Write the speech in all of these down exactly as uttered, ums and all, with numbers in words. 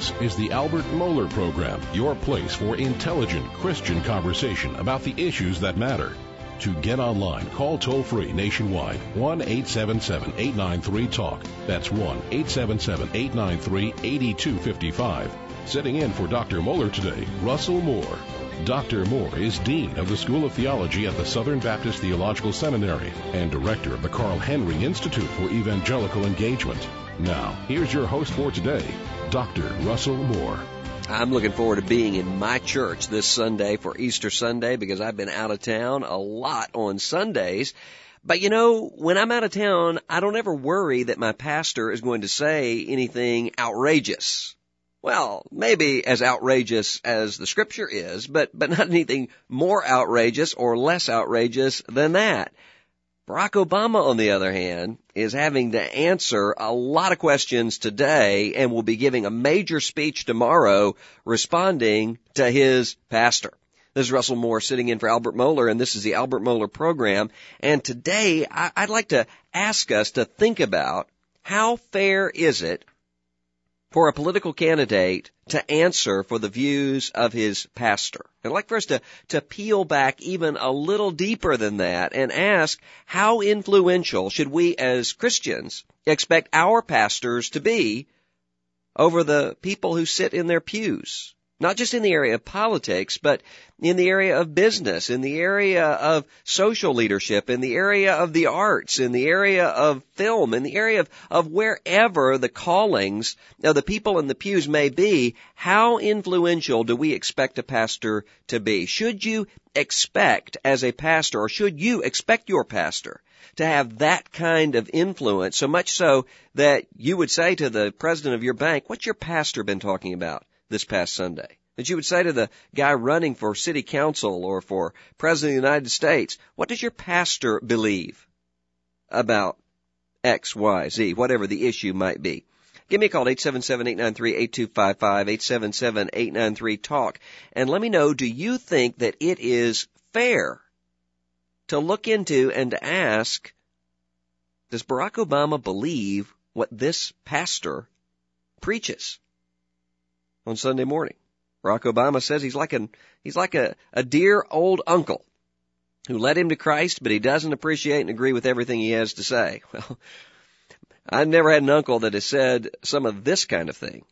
This is the Albert Mohler Program, your place for intelligent Christian conversation about the issues that matter. To get online, call toll-free nationwide, one eight seven seven, eight nine three, TALK. That's one eight seven seven, eight nine three, eight two five five. Sitting in for Doctor Mohler today, Russell Moore. Doctor Moore is Dean of the School of Theology at the Southern Baptist Theological Seminary and Director of the Carl Henry Institute for Evangelical Engagement. Now, here's your host for today, Doctor Russell Moore. I'm looking forward to being in my church this Sunday for Easter Sunday because I've been out of town a lot on Sundays. But, you know, when I'm out of town, I don't ever worry that my pastor is going to say anything outrageous. Well, maybe as outrageous as the Scripture is, but, but not anything more outrageous or less outrageous than that. Barack Obama, on the other hand, is having to answer a lot of questions today and will be giving a major speech tomorrow responding to his pastor. This is Russell Moore sitting in for Albert Mohler, and this is the Albert Mohler Program. And today, I'd like to ask us to think about how fair is it for a political candidate to answer for the views of his pastor. I'd like for us to, to peel back even a little deeper than that and ask, how influential should we as Christians expect our pastors to be over the people who sit in their pews? Not just in the area of politics, but in the area of business, in the area of social leadership, in the area of the arts, in the area of film, in the area of, of wherever the callings of the people in the pews may be. How influential do we expect a pastor to be? Should you expect as a pastor, or should you expect your pastor to have that kind of influence, so much so that you would say to the president of your bank, what's your pastor been talking about this past Sunday? That you would say to the guy running for city council or for president of the United States, what does your pastor believe about X, Y, Z, whatever the issue might be? Give me a call, eight seven seven, eight nine three, eight two five five, eight seven seven, eight nine three, TALK, and let me know, do you think that it is fair to look into and to ask, does Barack Obama believe what this pastor preaches on Sunday morning? Barack Obama says he's like an he's like a, a dear old uncle who led him to Christ, but he doesn't appreciate and agree with everything he has to say. Well, I've never had an uncle that has said some of this kind of thing.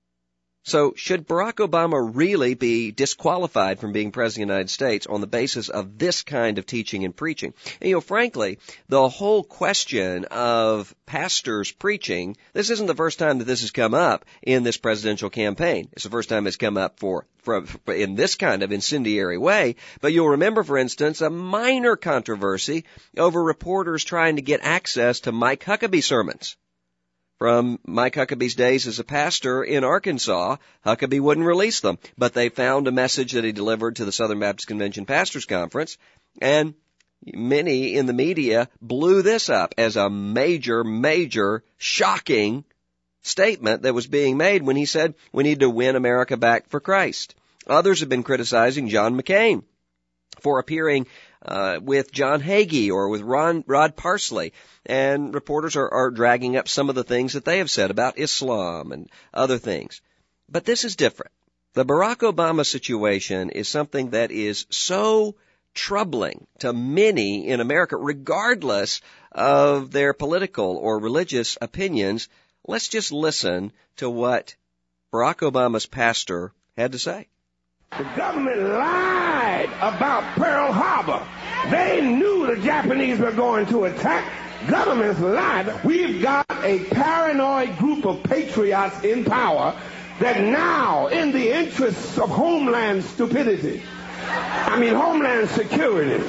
So should Barack Obama really be disqualified from being president of the United States on the basis of this kind of teaching and preaching? And, you know, frankly, the whole question of pastors preaching, this isn't the first time that this has come up in this presidential campaign. It's the first time it's come up for, for, for in this kind of incendiary way. But you'll remember, for instance, a minor controversy over reporters trying to get access to Mike Huckabee sermons. From Mike Huckabee's days as a pastor in Arkansas, Huckabee wouldn't release them, but they found a message that he delivered to the Southern Baptist Convention Pastors Conference, and many in the media blew this up as a major, major, shocking statement that was being made when he said we need to win America back for Christ. Others have been criticizing John McCain for appearing uh, with John Hagee or with Ron, Rod Parsley. And reporters are, are dragging up some of the things that they have said about Islam and other things. But this is different. The Barack Obama situation is something that is so troubling to many in America, regardless of their political or religious opinions. Let's just listen to what Barack Obama's pastor had to say. The government lied about Pearl Harbor. They knew the Japanese were going to attack. Governments lied. We've got a paranoid group of patriots in power that now, in the interests of homeland stupidity, I mean homeland security,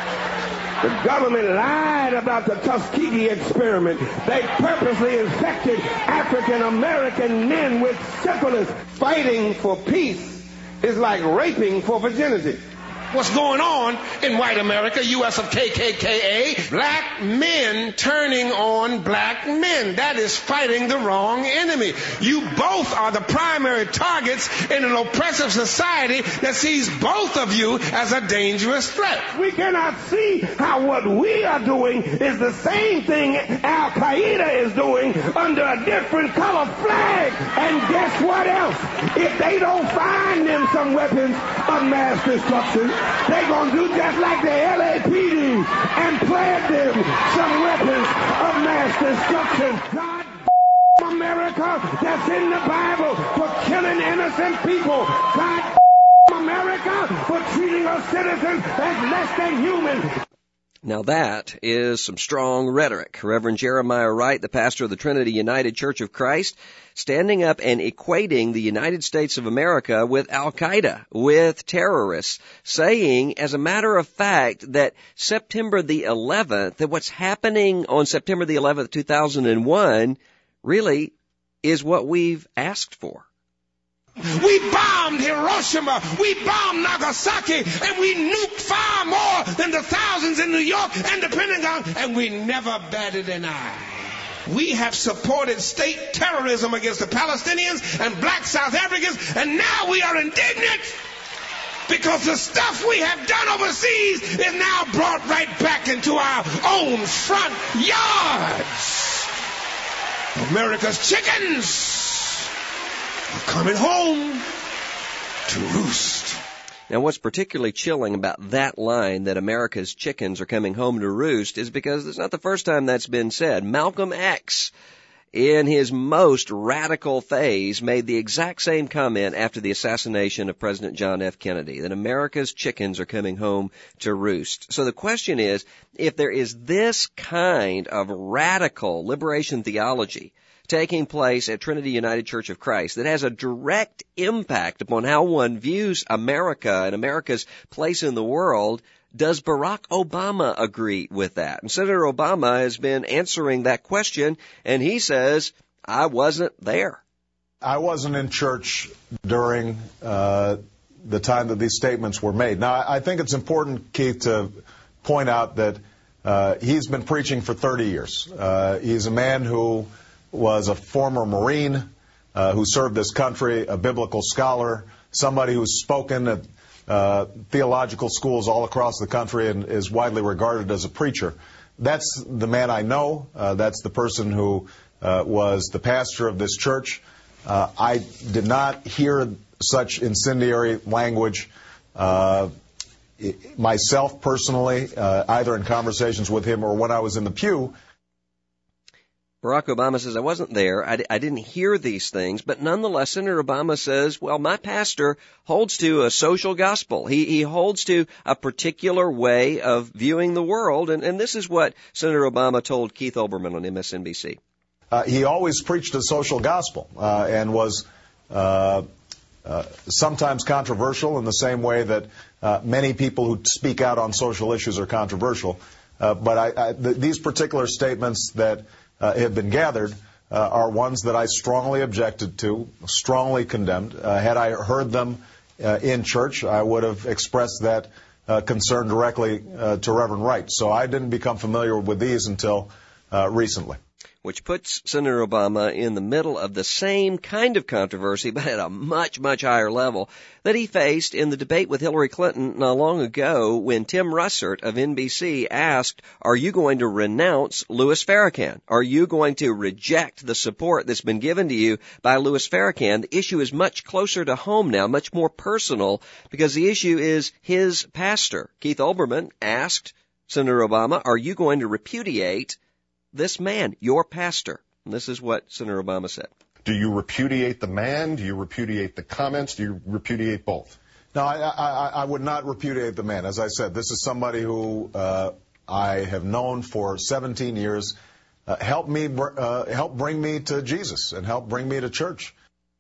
the government lied about the Tuskegee experiment. They purposely infected African American men with syphilis. Fighting for peace is like raping for virginity. what's going on in white America, U S of K K K A. Black men turning on black men. That is fighting the wrong enemy. You both are the primary targets in an oppressive society that sees both of you as a dangerous threat. We cannot see how what we are doing is the same thing Al Qaeda is doing under a different color flag. And guess what else? If they don't find them some weapons of mass destruction, they're going to do just like the L A P D and plant them some weapons of mass destruction. God America that's in the Bible for killing innocent people. God America for treating our citizens as less than human. Now that is some strong rhetoric. Reverend Jeremiah Wright, the pastor of the Trinity United Church of Christ, standing up and equating the United States of America with Al-Qaeda, with terrorists, saying, as a matter of fact, that September the eleventh, that what's happening on September the eleventh, two thousand one, really is what we've asked for. We bombed Hiroshima, we bombed Nagasaki, and we nuked far more than the thousands in New York and the Pentagon, and we never batted an eye. We have supported state terrorism against the Palestinians and black South Africans, and now we are indignant because the stuff we have done overseas is now brought right back into our own front yards. America's chickens are coming home to roost. Now, what's particularly chilling about that line, that America's chickens are coming home to roost, is because it's not the first time that's been said. Malcolm X, in his most radical phase, made the exact same comment after the assassination of President John F. Kennedy, that America's chickens are coming home to roost. So the question is, if there is this kind of radical liberation theology taking place at Trinity United Church of Christ that has a direct impact upon how one views America and America's place in the world, does Barack Obama agree with that? And Senator Obama has been answering that question, and he says, I wasn't there. I wasn't in church during uh, the time that these statements were made. Now, I think it's important, Keith, to point out that uh, he's been preaching for thirty years. Uh, he's a man who was a former Marine uh, who served this country, a biblical scholar, somebody who's spoken at uh, theological schools all across the country and is widely regarded as a preacher. That's the man I know. Uh, that's the person who uh, was the pastor of this church. Uh, I did not hear such incendiary language uh, myself personally, uh, either in conversations with him or when I was in the pew. Barack Obama says, I wasn't there, I, I didn't hear these things, but nonetheless, Senator Obama says, well, my pastor holds to a social gospel. He, he holds to a particular way of viewing the world, and, and this is what Senator Obama told Keith Olbermann on M S N B C. Uh, he always preached a social gospel uh, and was uh, uh, sometimes controversial in the same way that uh, many people who speak out on social issues are controversial. Uh, but I, I, th- these particular statements that Uh, have been gathered uh, are ones that I strongly objected to, strongly condemned. Uh, had I heard them uh, in church, I would have expressed that uh, concern directly uh, to Reverend Wright. So I didn't become familiar with these until uh, recently. Which puts Senator Obama in the middle of the same kind of controversy, but at a much, much higher level, that he faced in the debate with Hillary Clinton not long ago when Tim Russert of N B C asked, are you going to renounce Louis Farrakhan? Are you going to reject the support that's been given to you by Louis Farrakhan? The issue is much closer to home now, much more personal, because the issue is his pastor. Keith Olbermann asked Senator Obama, are you going to repudiate this man, your pastor? And this is what Senator Obama said. Do you repudiate the man? Do you repudiate the comments? Do you repudiate both? No, I, I, I would not repudiate the man. As I said, this is somebody who uh, I have known for seventeen years, uh, helped me, uh, helped bring me to Jesus and helped bring me to church.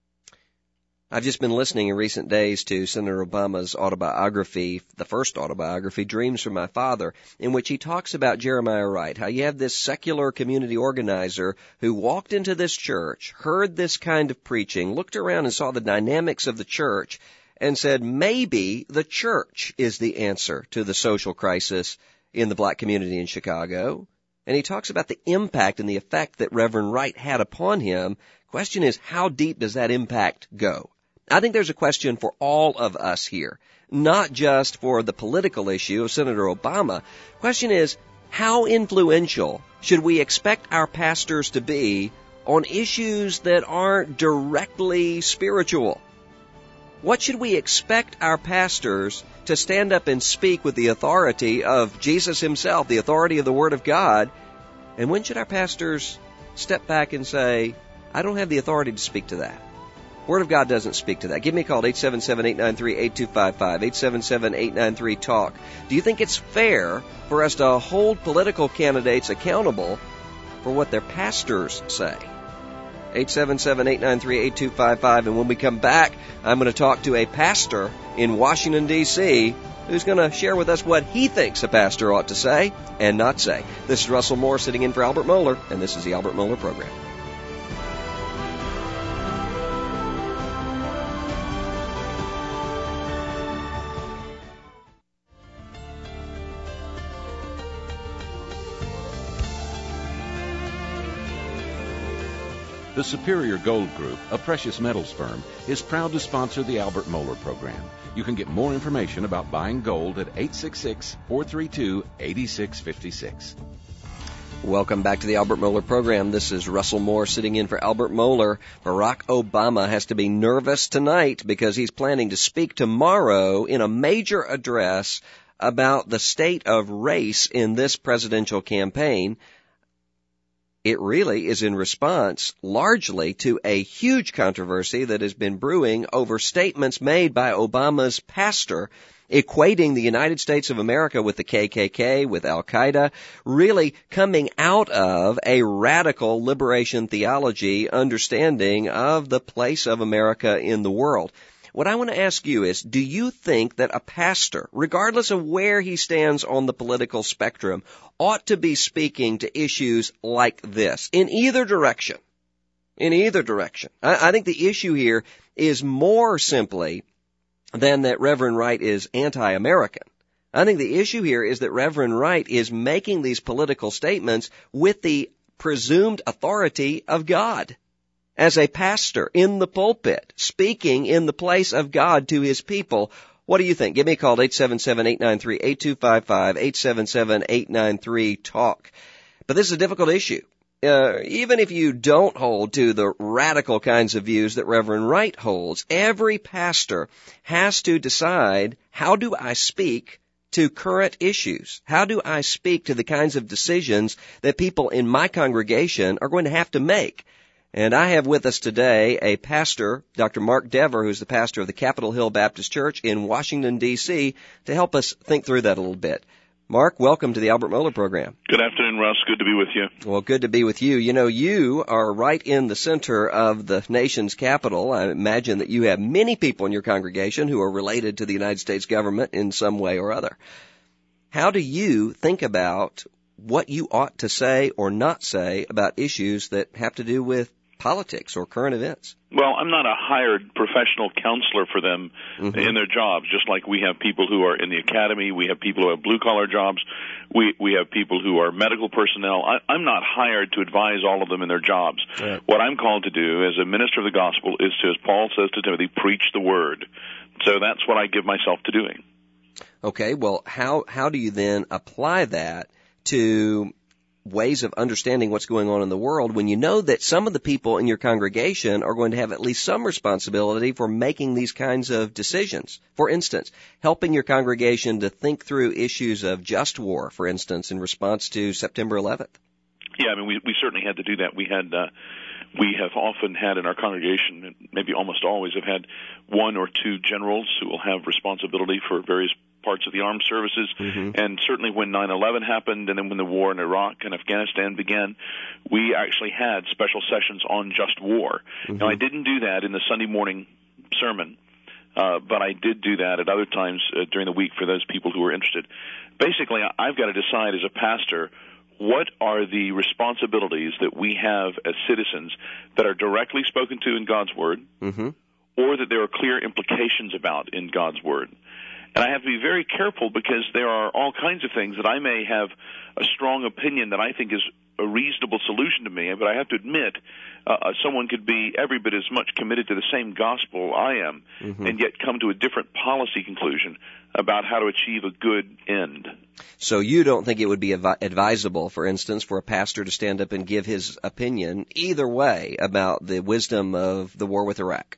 I've just been listening in recent days to Senator Obama's autobiography, the first autobiography, Dreams from My Father, in which he talks about Jeremiah Wright, how you have this secular community organizer who walked into this church, heard this kind of preaching, looked around and saw the dynamics of the church, and said maybe the church is the answer to the social crisis in the black community in Chicago. And he talks about the impact and the effect that Reverend Wright had upon him. Question is, how deep does that impact go? I think there's a question for all of us here, not just for the political issue of Senator Obama. Question is, how influential should we expect our pastors to be on issues that aren't directly spiritual? What should we expect our pastors to stand up and speak with the authority of Jesus himself, the authority of the Word of God? And when should our pastors step back and say, I don't have the authority to speak to that? Word of God doesn't speak to that. Give me a call at eight seven seven, eight nine three, eight two five five, eight seven seven, eight nine three, TALK. Do you think it's fair for us to hold political candidates accountable for what their pastors say? eight seven seven, eight nine three, eight two five five. And when we come back, I'm going to talk to a pastor in Washington, D C, who's going to share with us what he thinks a pastor ought to say and not say. This is Russell Moore sitting in for Albert Mohler, and this is the Albert Mohler Program. The Superior Gold Group, a precious metals firm, is proud to sponsor the Albert Mohler Program. You can get more information about buying gold at eight six six, four three two, eight six five six. Welcome back to the Albert Mohler Program. This is Russell Moore sitting in for Albert Mohler. Barack Obama has to be nervous tonight because he's planning to speak tomorrow in a major address about the state of race in this presidential campaign. It really is in response largely to a huge controversy that has been brewing over statements made by Obama's pastor equating the United States of America with the K K K, with Al-Qaeda, really coming out of a radical liberation theology understanding of the place of America in the world. What I want to ask you is, do you think that a pastor, regardless of where he stands on the political spectrum, ought to be speaking to issues like this, in either direction? In either direction. I, I think the issue here is more simply than that Reverend Wright is anti-American. I think the issue here is that Reverend Wright is making these political statements with the presumed authority of God. As a pastor in the pulpit, speaking in the place of God to his people. What do you think? Give me a call at eight seven seven, eight nine three, eight two five five, eight seven seven, eight nine three, TALK. But this is a difficult issue. Uh, even if you don't hold to the radical kinds of views that Reverend Wright holds, every pastor has to decide, how do I speak to current issues? How do I speak to the kinds of decisions that people in my congregation are going to have to make? And I have with us today a pastor, Doctor Mark Dever, who's the pastor of the Capitol Hill Baptist Church in Washington, D C, to help us think through that a little bit. Mark, welcome to the Albert Mohler Program. Good afternoon, Russ. Good to be with you. Well, good to be with you. You know, you are right in the center of the nation's capital. I imagine that you have many people in your congregation who are related to the United States government in some way or other. How do you think about what you ought to say or not say about issues that have to do with politics or current events? Well, I'm not a hired professional counselor for them mm-hmm. in their jobs, just like we have people who are in the academy, we have people who have blue-collar jobs, we we have people who are medical personnel. I, I'm not hired to advise all of them in their jobs. Right. What I'm called to do as a minister of the gospel is to, as Paul says to Timothy, preach the word. So that's what I give myself to doing. Okay, well, how how do you then apply that to ways of understanding what's going on in the world when you know that some of the people in your congregation are going to have at least some responsibility for making these kinds of decisions? For instance, helping your congregation to think through issues of just war, for instance, in response to September eleventh. Yeah, I mean, we, we certainly had to do that. We had, uh, we have often had in our congregation, maybe almost always have had one or two generals who will have responsibility for various parts of the armed services, mm-hmm. and certainly when nine eleven happened and then when the war in Iraq and Afghanistan began, we actually had special sessions on just war. Mm-hmm. Now, I didn't do that in the Sunday morning sermon, uh, but I did do that at other times uh, during the week for those people who were interested. Basically, I've got to decide as a pastor, what are the responsibilities that we have as citizens that are directly spoken to in God's Word, mm-hmm. or that there are clear implications about in God's Word. And I have to be very careful because there are all kinds of things that I may have a strong opinion that I think is a reasonable solution to me, but I have to admit uh, someone could be every bit as much committed to the same gospel I am, mm-hmm. and yet come to a different policy conclusion about how to achieve a good end. So you don't think it would be advi- advisable, for instance, for a pastor to stand up and give his opinion either way about the wisdom of the war with Iraq?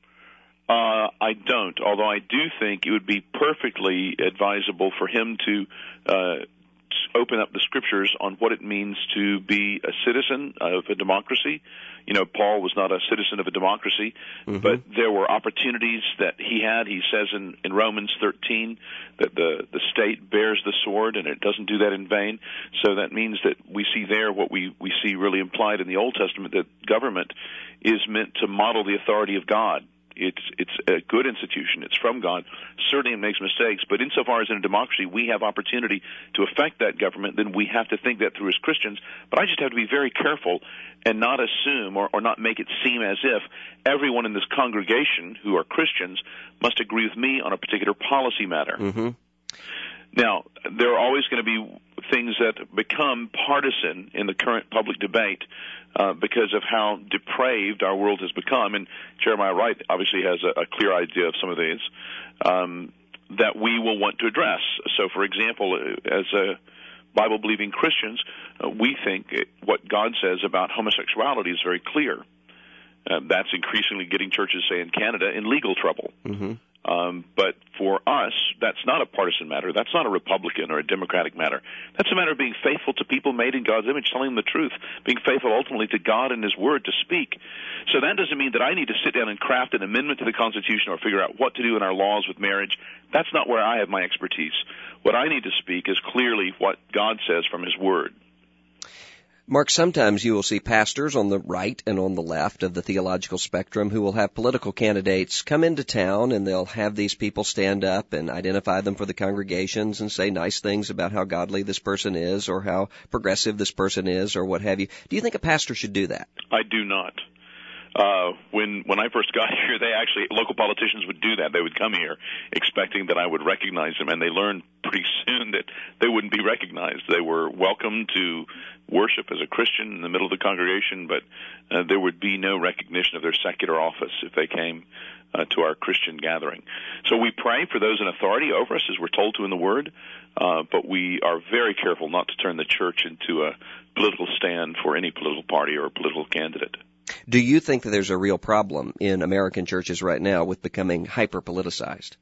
Uh, I don't, although I do think it would be perfectly advisable for him to uh, open up the Scriptures on what it means to be a citizen of a democracy. You know, Paul was not a citizen of a democracy, mm-hmm. but there were opportunities that he had. He says in, in Romans thirteen that the, the state bears the sword, and it doesn't do that in vain. So that means that we see there what we, we see really implied in the Old Testament, that government is meant to model the authority of God. It's it's a good institution. It's from God. Certainly it makes mistakes, but insofar as in a democracy we have opportunity to affect that government, then we have to think that through as Christians. But I just have to be very careful and not assume or, or not make it seem as if everyone in this congregation who are Christians must agree with me on a particular policy matter. Mm-hmm. Now, there are always going to be things that become partisan in the current public debate uh, because of how depraved our world has become. And Jeremiah Wright obviously has a, a clear idea of some of these um, that we will want to address. So, for example, as a Bible-believing Christians, uh, we think it, what God says about homosexuality is very clear. Uh, that's increasingly getting churches, say in Canada, in legal trouble. Mm-hmm. Um, but for us, that's not a partisan matter. That's not a Republican or a Democratic matter. That's a matter of being faithful to people made in God's image, telling them the truth, being faithful ultimately to God and His Word to speak. So that doesn't mean that I need to sit down and craft an amendment to the Constitution or figure out what to do in our laws with marriage. That's not where I have my expertise. What I need to speak is clearly what God says from His Word. Mark, sometimes you will see pastors on the right and on the left of the theological spectrum who will have political candidates come into town, and they'll have these people stand up and identify them for the congregations and say nice things about how godly this person is or how progressive this person is or what have you. Do you think a pastor should do that? I do not. Uh, when when I first got here, they actually, local politicians would do that. They would come here expecting that I would recognize them, and they learned pretty soon that they wouldn't be recognized. They were welcome to worship as a Christian in the middle of the congregation, but uh, there would be no recognition of their secular office if they came uh, to our Christian gathering. So we pray for those in authority over us, as we're told to in the Word, uh, but we are very careful not to turn the church into a political stand for any political party or a political candidate. Do you think that there's a real problem in American churches right now with becoming hyper-politicized?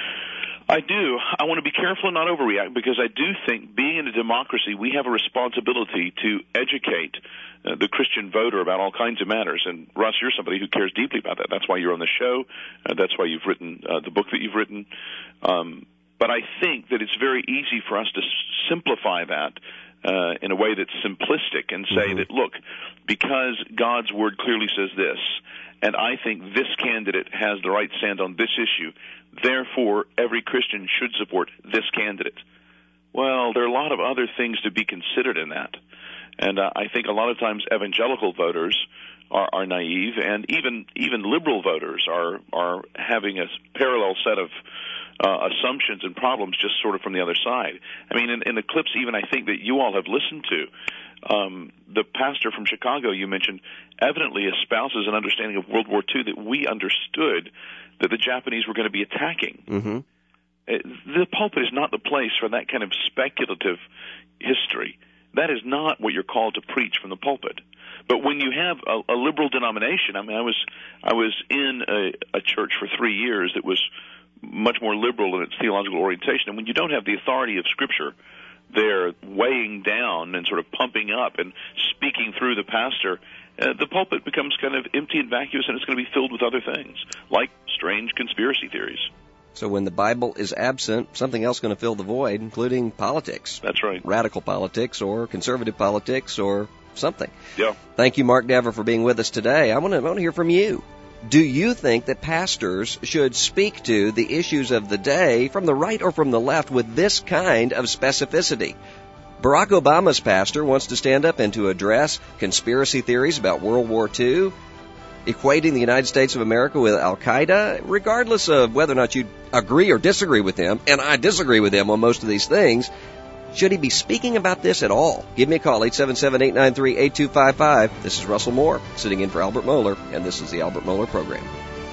I do. I want to be careful and not overreact, because I do think, being in a democracy, we have a responsibility to educate uh, the Christian voter about all kinds of matters. And Russ, you're somebody who cares deeply about that. That's why you're on the show. Uh, that's why you've written uh, the book that you've written. Um, but I think that it's very easy for us to simplify that Uh, in a way that's simplistic and say mm-hmm. that, look, because God's Word clearly says this, and I think this candidate has the right stand on this issue, therefore every Christian should support this candidate. Well, there are a lot of other things to be considered in that. And uh, I think a lot of times evangelical voters are, are naive, and even even liberal voters are, are having a parallel set of Uh, assumptions and problems just sort of from the other side. I mean, in, in the clips even I think that you all have listened to, um, the pastor from Chicago you mentioned evidently espouses an understanding of World War Two that we understood that the Japanese were going to be attacking. Mm-hmm. Uh, the pulpit is not the place for that kind of speculative history. That is not what you're called to preach from the pulpit. But when you have a, a liberal denomination, I mean, I was I was in a, a church for three years that was much more liberal in its theological orientation. And when you don't have the authority of Scripture there weighing down and sort of pumping up and speaking through the pastor, uh, the pulpit becomes kind of empty and vacuous, and it's going to be filled with other things, like strange conspiracy theories. So when the Bible is absent, something else is going to fill the void, including politics. That's right. Radical politics or conservative politics or something. Yeah. Thank you, Mark Dever, for being with us today. I want to, I want to hear from you. Do you think that pastors should speak to the issues of the day from the right or from the left with this kind of specificity? Barack Obama's pastor wants to stand up and to address conspiracy theories about World War Two. equating the United States of America with Al-Qaeda, regardless of whether or not you agree or disagree with him, and I disagree with him on most of these things, should he be speaking about this at all? Give me a call, eight seven seven, eight nine three, eight two five five. This is Russell Moore, sitting in for Albert Mohler, and this is the Albert Mohler Program.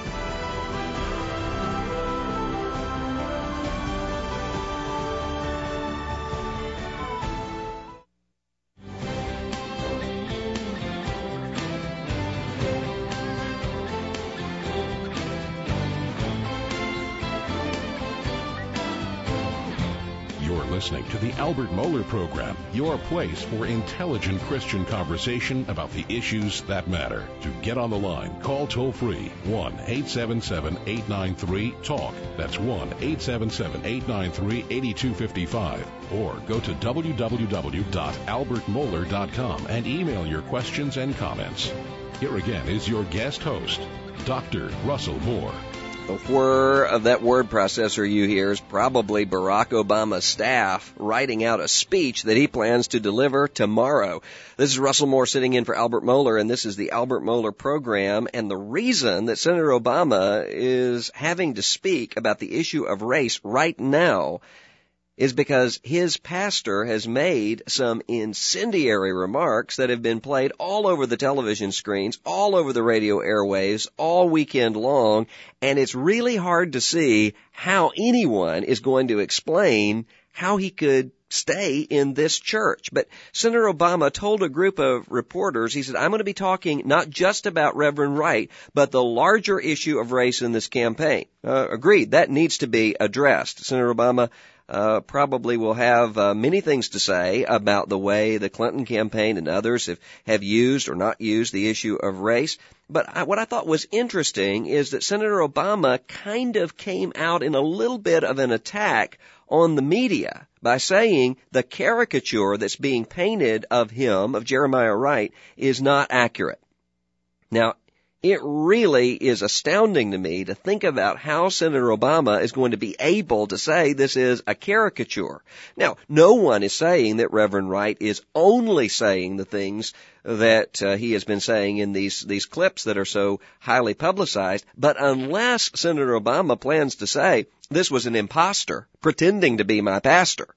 Listening to the Albert Mohler Program, your place for intelligent Christian conversation about the issues that matter. To get on the line, call toll-free one eight seven seven, eight nine three, TALK. That's one eight seven seven, eight nine three, eight two five five. Or go to w w w dot albert mohler dot com and email your questions and comments. Here again is your guest host, Doctor Russell Moore. The whir of that word processor you hear is probably Barack Obama's staff writing out a speech that he plans to deliver tomorrow. This is Russell Moore sitting in for Albert Mohler, and this is the Albert Mohler Program. And the reason that Senator Obama is having to speak about the issue of race right now is because his pastor has made some incendiary remarks that have been played all over the television screens, all over the radio airwaves, all weekend long, and it's really hard to see how anyone is going to explain how he could stay in this church. But Senator Obama told a group of reporters, he said, I'm going to be talking not just about Reverend Wright, but the larger issue of race in this campaign. Uh, agreed, that needs to be addressed. Senator Obama Uh, probably will have uh, many things to say about the way the Clinton campaign and others have, have used or not used the issue of race. But I, what I thought was interesting is that Senator Obama kind of came out in a little bit of an attack on the media by saying the caricature that's being painted of him, of Jeremiah Wright, is not accurate. Now, it really is astounding to me to think about how Senator Obama is going to be able to say this is a caricature. Now, no one is saying that Reverend Wright is only saying the things that uh, he has been saying in these, these clips that are so highly publicized, but unless Senator Obama plans to say this was an imposter pretending to be my pastor,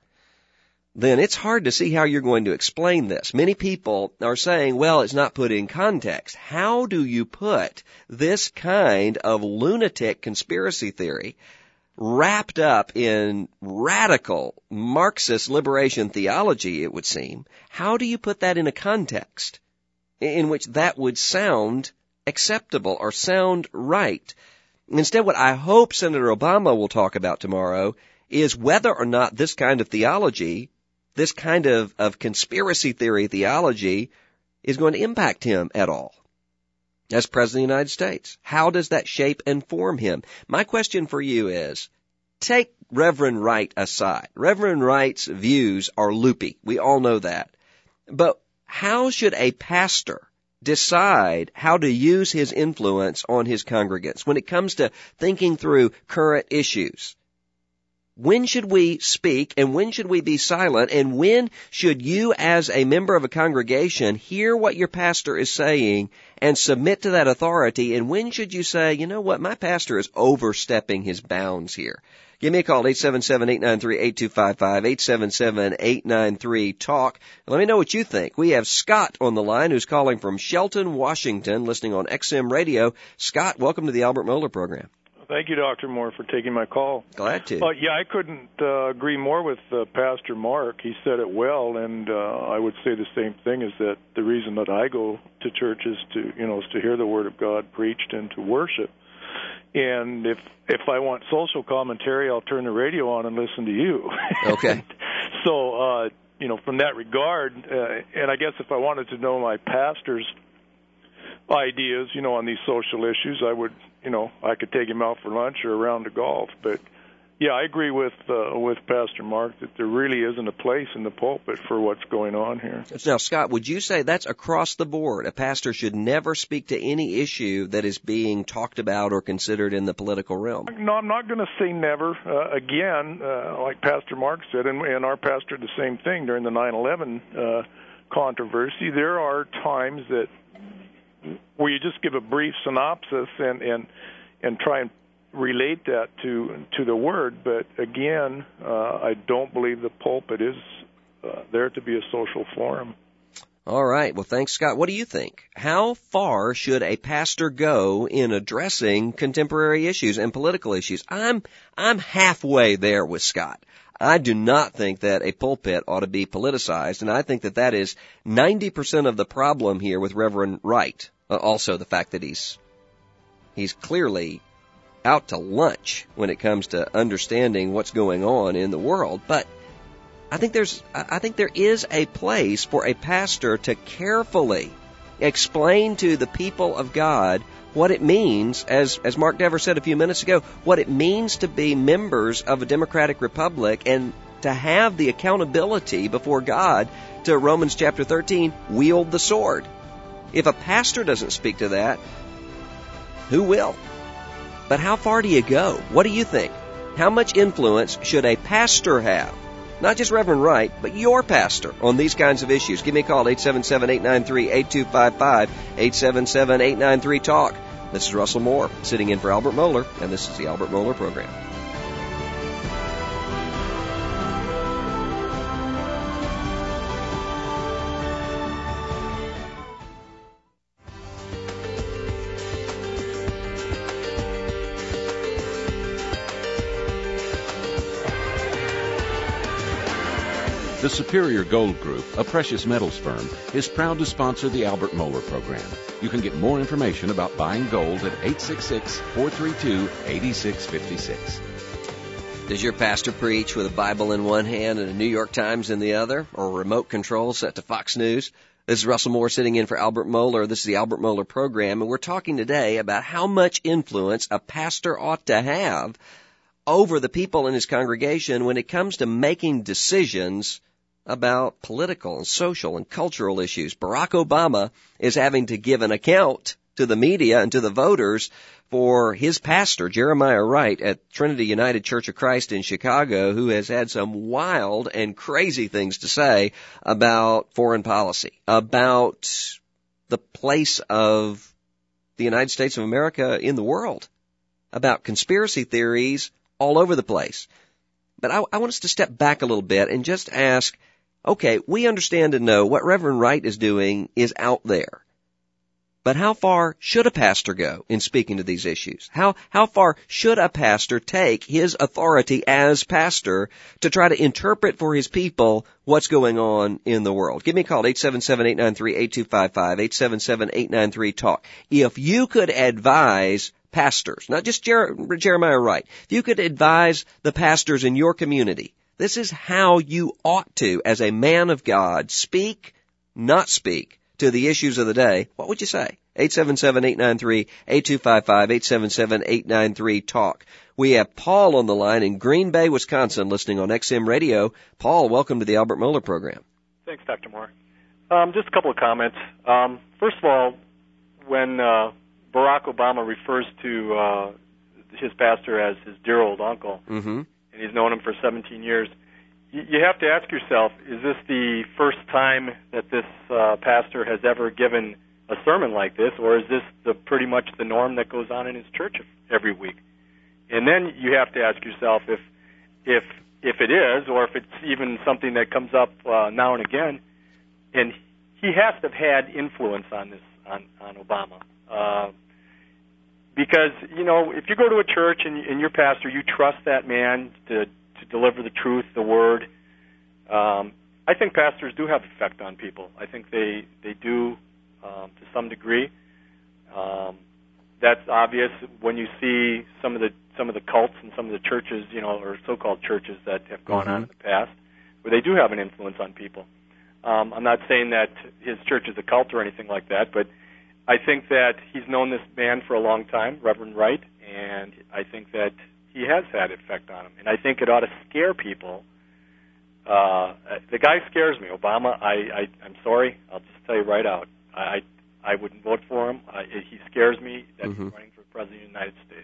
then it's hard to see how you're going to explain this. Many people are saying, well, it's not put in context. How do you put this kind of lunatic conspiracy theory wrapped up in radical Marxist liberation theology, it would seem? How do you put that in a context in which that would sound acceptable or sound right? Instead, what I hope Senator Obama will talk about tomorrow is whether or not this kind of theology, this kind of, of conspiracy theory theology, is going to impact him at all as President of the United States. How does that shape and form him? My question for you is, take Reverend Wright aside. Reverend Wright's views are loopy. We all know that. But how should a pastor decide how to use his influence on his congregants when it comes to thinking through current issues? When should we speak and when should we be silent? And when should you as a member of a congregation hear what your pastor is saying and submit to that authority? And when should you say, you know what, my pastor is overstepping his bounds here? Give me a call, eight seven seven, eight nine three, eight two five five, eight seven seven, eight nine three, TALK. Let me know what you think. We have Scott on the line who's calling from Shelton, Washington, listening on X M Radio. Scott, welcome to the Albert Mohler Program. Thank you, Doctor Moore, for taking my call. Glad to. Uh, yeah, I couldn't uh, agree more with uh, Pastor Mark. He said it well, and uh, I would say the same thing, is that the reason that I go to church is to, you know, is to hear the Word of God preached and to worship. And if if I want social commentary, I'll turn the radio on and listen to you. Okay. So, uh, you know, from that regard, uh, and I guess if I wanted to know my pastor's ideas, you know, on these social issues, I would, you know, I could take him out for lunch or a round of golf. But yeah, I agree with uh, with Pastor Mark that there really isn't a place in the pulpit for what's going on here. Now, Scott, would you say that's across the board? A pastor should never speak to any issue that is being talked about or considered in the political realm? No, I'm not going to say never. Uh, again, uh, like Pastor Mark said, and, and our pastor did the same thing during the nine eleven uh, controversy, there are times that where you just give a brief synopsis and and and try and relate that to to the Word. But again, uh, I don't believe the pulpit is uh, there to be a social forum. All right. Well, thanks, Scott. What do you think? How far should a pastor go in addressing contemporary issues and political issues? I'm I'm halfway there with Scott. I do not think that a pulpit ought to be politicized, and I think that that is ninety percent of the problem here with Reverend Wright. Uh, also, the fact that he's he's clearly out to lunch when it comes to understanding what's going on in the world, but I think there's, I think there is a place for a pastor to carefully explain to the people of God what it means, as, as Mark Dever said a few minutes ago, what it means to be members of a democratic republic and to have the accountability before God to Romans chapter thirteen, wield the sword. If a pastor doesn't speak to that, who will? But how far do you go? What do you think? How much influence should a pastor have? Not just Reverend Wright, but your pastor on these kinds of issues. Give me a call, eight seven seven, eight nine three, eight two five five, eight seven seven, eight nine three, talk. This is Russell Moore, sitting in for Albert Mohler, and this is the Albert Mohler Program. The Superior Gold Group, a precious metals firm, is proud to sponsor the Albert Mohler Program. You can get more information about buying gold at eight six six, four three two, eight six five six. Does your pastor preach with a Bible in one hand and a New York Times in the other, or a remote control set to Fox News? This is Russell Moore sitting in for Albert Mohler. This is the Albert Mohler Program, and we're talking today about how much influence a pastor ought to have over the people in his congregation when it comes to making decisions about political and social and cultural issues. Barack Obama is having to give an account to the media and to the voters for his pastor, Jeremiah Wright, at Trinity United Church of Christ in Chicago, who has had some wild and crazy things to say about foreign policy, about the place of the United States of America in the world, about conspiracy theories all over the place. But I, I want us to step back a little bit and just ask, okay, we understand and know what Reverend Wright is doing is out there. But how far should a pastor go in speaking to these issues? How, how far should a pastor take his authority as pastor to try to interpret for his people what's going on in the world? Give me a call, eight seven seven, eight nine three, eight two five five, eight seven seven, eight nine three, talk. If you could advise pastors, not just Jer- Jeremiah Wright, if you could advise the pastors in your community, this is how you ought to, as a man of God, speak, not speak, to the issues of the day, what would you say? eight seven seven, eight nine three, eight two five five, eight seven seven, eight nine three, talk. We have Paul on the line in Green Bay, Wisconsin, listening on X M Radio. Paul, welcome to the Albert Mohler Program. Thanks, Doctor Moore. Um, just a couple of comments. Um, first of all, when uh, Barack Obama refers to uh, his pastor as his dear old uncle, mm-hmm. and he's known him for seventeen years, you, you have to ask yourself, is this the first time that this uh, pastor has ever given a sermon like this, or is this the pretty much the norm that goes on in his church every week? And then you have to ask yourself if if if it is, or if it's even something that comes up uh, now and again, and he has to have had influence on this, on, on Obama. Uh, because, you know, if you go to a church and, and your pastor, you trust that man to, to deliver the truth, the word, um, I think pastors do have effect on people. I think they, they do um, to some degree. Um, that's obvious when you see some of the some of the cults and some of the churches, you know, or so-called churches that have gone mm-hmm. on in the past, where they do have an influence on people. Um, I'm not saying that his church is a cult or anything like that, but I think that he's known this man for a long time, Reverend Wright, and I think that he has had effect on him. And I think it ought to scare people. Uh, the guy scares me, Obama. I, I, I'm sorry. I'll just tell you right out. I, I wouldn't vote for him. I, he scares me that mm-hmm. he's running for president of the United States.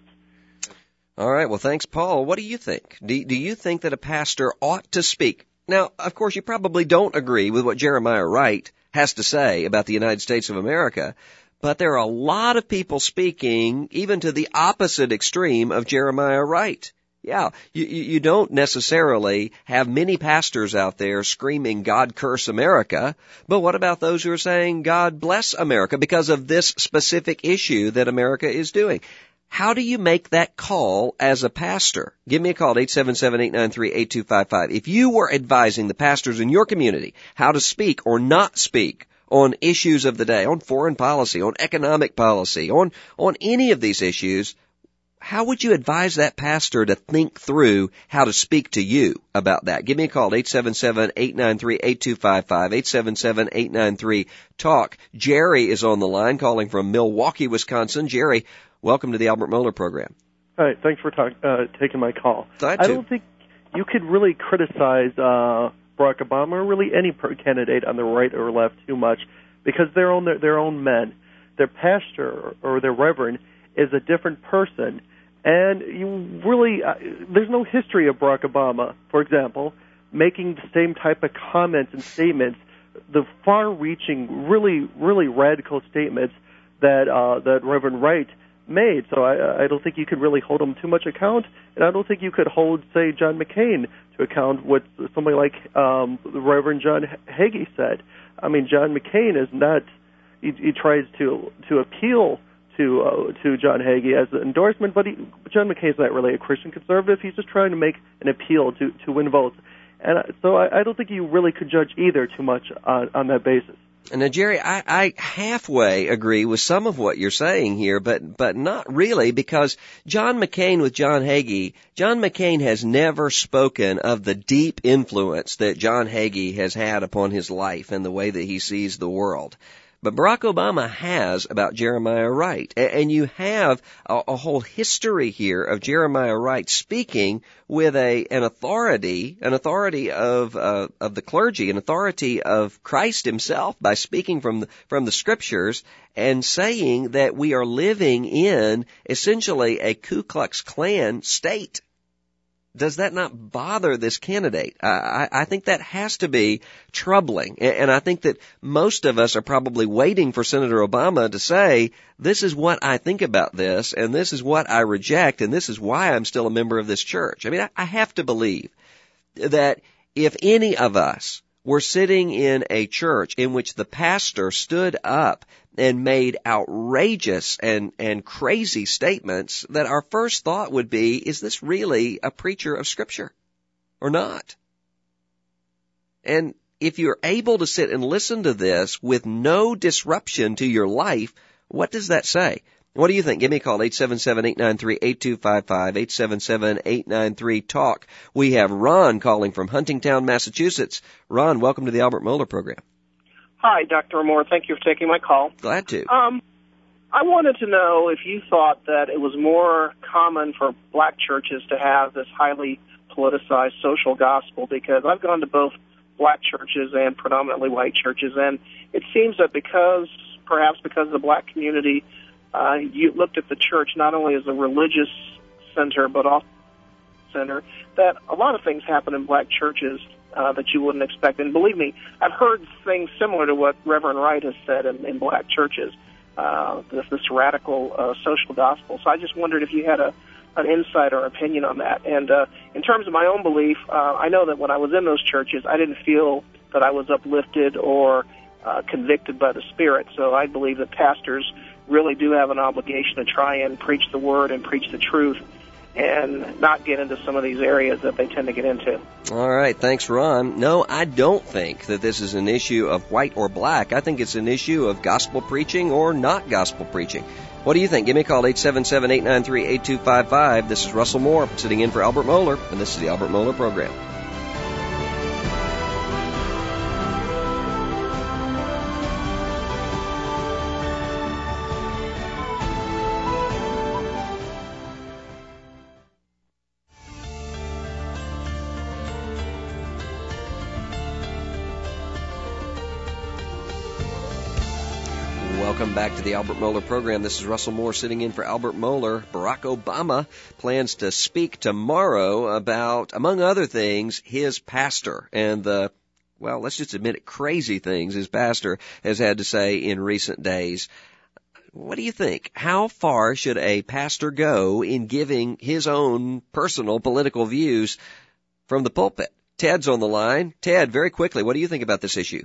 All right. Well, thanks, Paul. What do you think? Do, do you think that a pastor ought to speak? Now, of course, you probably don't agree with what Jeremiah Wright has to say about the United States of America, But there are a lot of people speaking even to the opposite extreme of Jeremiah Wright. Yeah, you, you don't necessarily have many pastors out there screaming, God curse America, but what about those who are saying, God bless America because of this specific issue that America is doing? How do you make that call as a pastor? Give me a call at eight seven seven, eight nine three, eight two five five. If you were advising the pastors in your community how to speak or not speak on issues of the day, on foreign policy, on economic policy, on, on any of these issues, how would you advise that pastor to think through how to speak to you about that? Give me a call, eight seven seven, eight nine three, eight two five five, eight seven seven, eight nine three, talk. Jerry is on the line calling from Milwaukee, Wisconsin. Jerry, welcome to the Albert Mohler program. Hi, thanks for talk, uh, taking my call. Glad I to. don't think you could really criticize uh, Barack Obama or really any candidate on the right or left too much because they're on their, their own men. Their pastor or their reverend is a different person. And you really, uh, there's no history of Barack Obama, for example, making the same type of comments and statements, the far-reaching, really, really radical statements that uh, that Reverend Wright made. So I, I don't think you could really hold him too much account, and I don't think you could hold, say, John McCain to account what somebody like um, the Reverend John Hagee said. I mean, John McCain is not, he, he tries to to appeal to uh, to John Hagee as an endorsement, but he, John McCain's not really a Christian conservative. He's just trying to make an appeal to, to win votes. And so I, I don't think you really could judge either too much on, on that basis. And now, Jerry, I, I halfway agree with some of what you're saying here, but but not really, because John McCain with John Hagee, John McCain has never spoken of the deep influence that John Hagee has had upon his life and the way that he sees the world. But Barack Obama has about Jeremiah Wright. And you have a, a whole history here of Jeremiah Wright speaking with a an authority, an authority of uh, of the clergy, an authority of Christ himself by speaking from the, from the scriptures and saying that we are living in essentially a Ku Klux Klan state. Does that not bother this candidate? I, I think that has to be troubling. And I think that most of us are probably waiting for Senator Obama to say, this is what I think about this, and this is what I reject, and this is why I'm still a member of this church. I mean, I, I have to believe that if any of us were sitting in a church in which the pastor stood up and made outrageous and, and crazy statements, that our first thought would be, is this really a preacher of Scripture or not? And if you're able to sit and listen to this with no disruption to your life, what does that say? What do you think? Give me a call, eight seven seven, eight nine three, eight two five five, eight seven seven, eight nine three, talk. We have Ron calling from Huntingtown, Massachusetts. Ron, welcome to the Albert Mohler program. Hi, Doctor Moore. Thank you for taking my call. Glad to. Um, I wanted to know if you thought that it was more common for black churches to have this highly politicized social gospel, because I've gone to both black churches and predominantly white churches, and it seems that because, perhaps because of the black community, uh, you looked at the church not only as a religious center, but also center, that a lot of things happen in black churches Uh, that you wouldn't expect. And believe me, I've heard things similar to what Reverend Wright has said in, in black churches, uh, this, this radical uh, social gospel. So I just wondered if you had a, an insight or opinion on that. And uh, in terms of my own belief, uh, I know that when I was in those churches, I didn't feel that I was uplifted or uh, convicted by the Spirit. So I believe that pastors really do have an obligation to try and preach the Word and preach the truth, and not get into some of these areas that they tend to get into. All right, thanks, Ron. No, I don't think that this is an issue of white or black. I think it's an issue of gospel preaching or not gospel preaching. What do you think? Give me a call, eight seven seven, eight nine three, eight two five five. This is Russell Moore sitting in for Albert Mohler, and this is the Albert Mohler program. Welcome back to the Albert Mohler program. This is Russell Moore sitting in for Albert Mohler. Barack Obama plans to speak tomorrow about, among other things, his pastor and the, well, let's just admit it, crazy things his pastor has had to say in recent days. What do you think? How far should a pastor go in giving his own personal political views from the pulpit? Ted's on the line. Ted, very quickly, what do you think about this issue?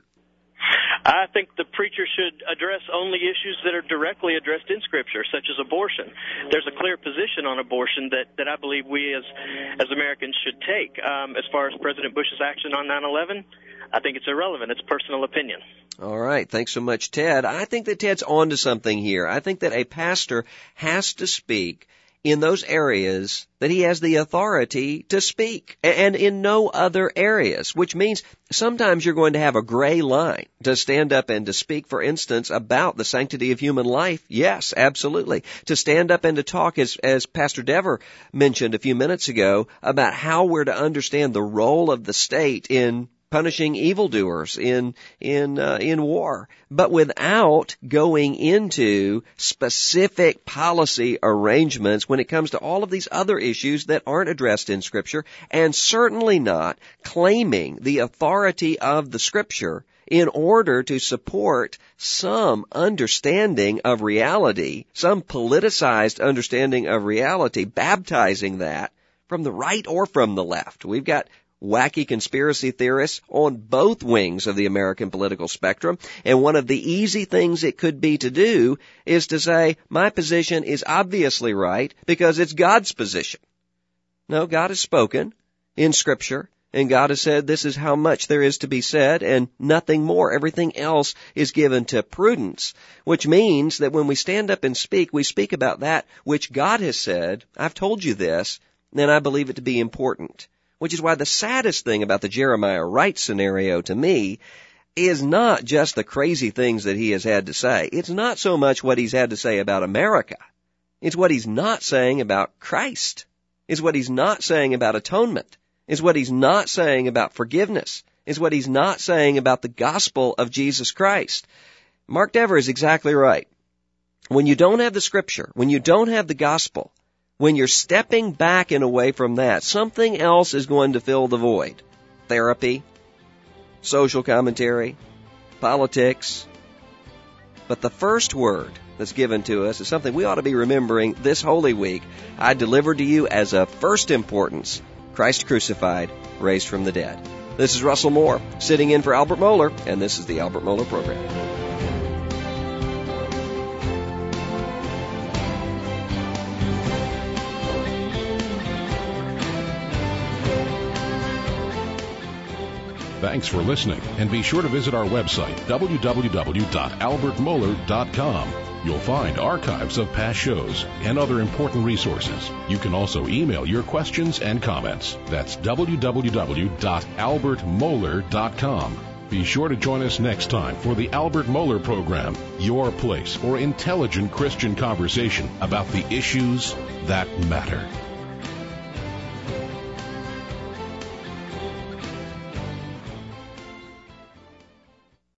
I think the preacher should address only issues that are directly addressed in Scripture, such as abortion. There's a clear position on abortion that, that I believe we as as Americans should take. Um, as far as President Bush's action on nine eleven, I think it's irrelevant. It's personal opinion. All right. Thanks so much, Ted. I think that Ted's on to something here. I think that a pastor has to speak in those areas that he has the authority to speak, and in no other areas, which means sometimes you're going to have a gray line to stand up and to speak, for instance, about the sanctity of human life. Yes, absolutely. To stand up and to talk, as, as Pastor Dever mentioned a few minutes ago, about how we're to understand the role of the state in punishing evildoers in in uh, in war, but without going into specific policy arrangements when it comes to all of these other issues that aren't addressed in Scripture, and certainly not claiming the authority of the Scripture in order to support some understanding of reality, some politicized understanding of reality, baptizing that from the right or from the left. We've got wacky conspiracy theorists on both wings of the American political spectrum. And one of the easy things it could be to do is to say, my position is obviously right because it's God's position. No, God has spoken in Scripture, and God has said this is how much there is to be said and nothing more. Everything else is given to prudence, which means that when we stand up and speak, we speak about that which God has said. I've told you this, and I believe it to be important. Which is why the saddest thing about the Jeremiah Wright scenario to me is not just the crazy things that he has had to say. It's not so much what he's had to say about America. It's what he's not saying about Christ. It's what he's not saying about atonement. It's what he's not saying about forgiveness. It's what he's not saying about the gospel of Jesus Christ. Mark Dever is exactly right. When you don't have the Scripture, when you don't have the gospel, when you're stepping back and away from that, something else is going to fill the void. Therapy, social commentary, politics. But the first word that's given to us is something we ought to be remembering this Holy Week. I delivered to you as of first importance, Christ crucified, raised from the dead. This is Russell Moore, sitting in for Albert Mohler, and this is the Albert Mohler Program. Thanks for listening, and be sure to visit our website, w w w dot albert mohler dot com. You'll find archives of past shows and other important resources. You can also email your questions and comments. That's w w w dot albert mohler dot com. Be sure to join us next time for the Albert Mohler Program, your place for intelligent Christian conversation about the issues that matter.